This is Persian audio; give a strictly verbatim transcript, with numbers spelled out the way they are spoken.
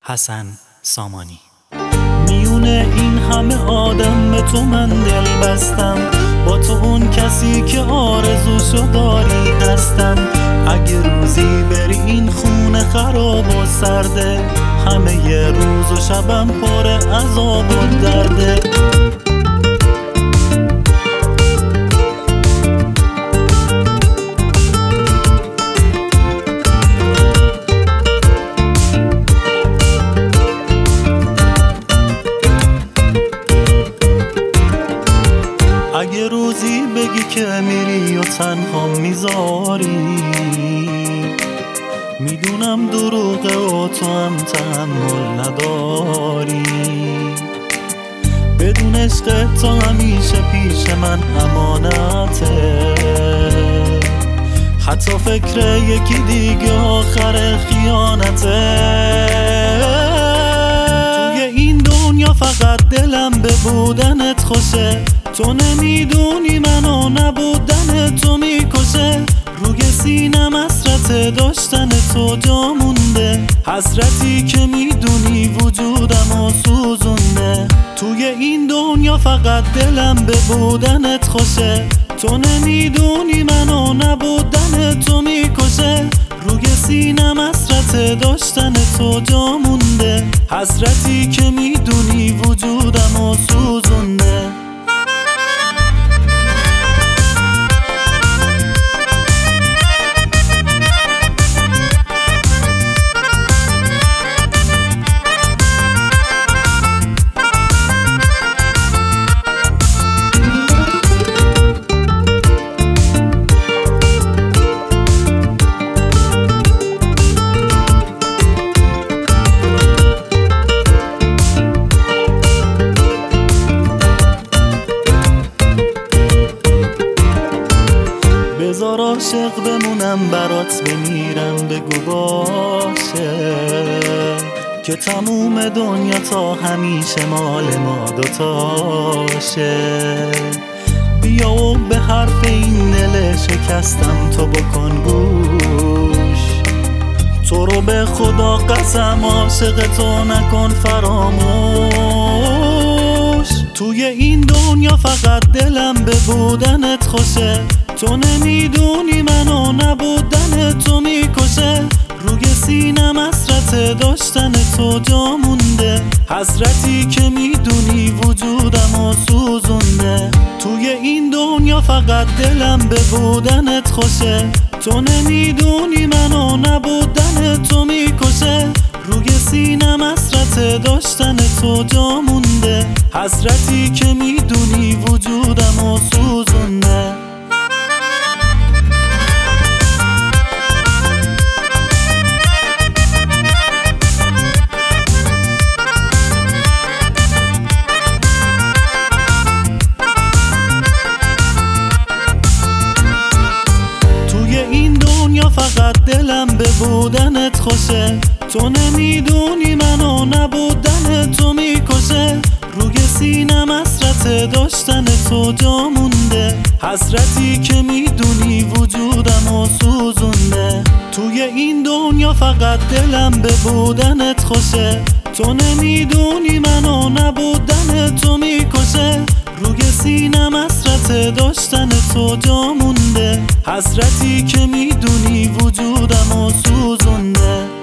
حسن سامانی. میونه این همه آدم به تو من دل بستم، با تو اون کسی که آرزوشو داری هستم. اگه روزی بری این خونه خراب و سرده، همه ی روز و شبم پر عذاب و درده. اگه روزی بگی که میری و تنها میذاری، میدونم دروغه و تو هم تحمل نداری. بدون عشق تو همیشه پیش من امانته، حتی فکر یکی دیگه آخر خیانته. توی این دنیا فقط دلم به بودنت خوشه، تو نمیدونی منو نبودن تو میکشه. روی سینم حسرت داشتن تو جا مونده، حسرتی که میدونی وجودمو سوزونده. توی این دنیا فقط دلم به بودنت خوشه، تو نمیدونی منو نبودن تو میکشه. روی سینم حسرت داشتن تو جا مونده، حسرتی که میدونی وجودمو سوزونده. بذار عاشق بمونم برات بمیرم، بگو باشه که تموم دنیا تا همیشه مال ما دوتاشه. بیا و به حرف این دل شکستم تو بکن گوش، تو رو به خدا قسم عاشق تو نکن فراموش. توی این دنیا فقط دلم به بودنت خوشه، تو نمیدونی منو نبودن تو میکشه. روی سینم حسرت داشتن تو جا مونده، حسرتی که میدونی وجودمو سوزونده. توی این دنیا فقط دلم به بودنت خوشه، تو نمیدونی منو نبودن تو میکشه. روی سینم حسرت داشتن تو جا مونده، حسرتی که میدونی وجودمو سوزونده. فقط دلم به بودنت خوشه، تو نمیدونی منو نبودن تو میکشه. روی سینم حسرت داشتن تو جا مونده، حسرتی که میدونی وجودمو سوزونده. توی این دنیا فقط دلم به بودنت خوشه، تو نمیدونی منو نبودن تو میکشه. روی سینم حسرت داشتن تو جا مونده، حسرتی که میدونی وجودمو سوزونده.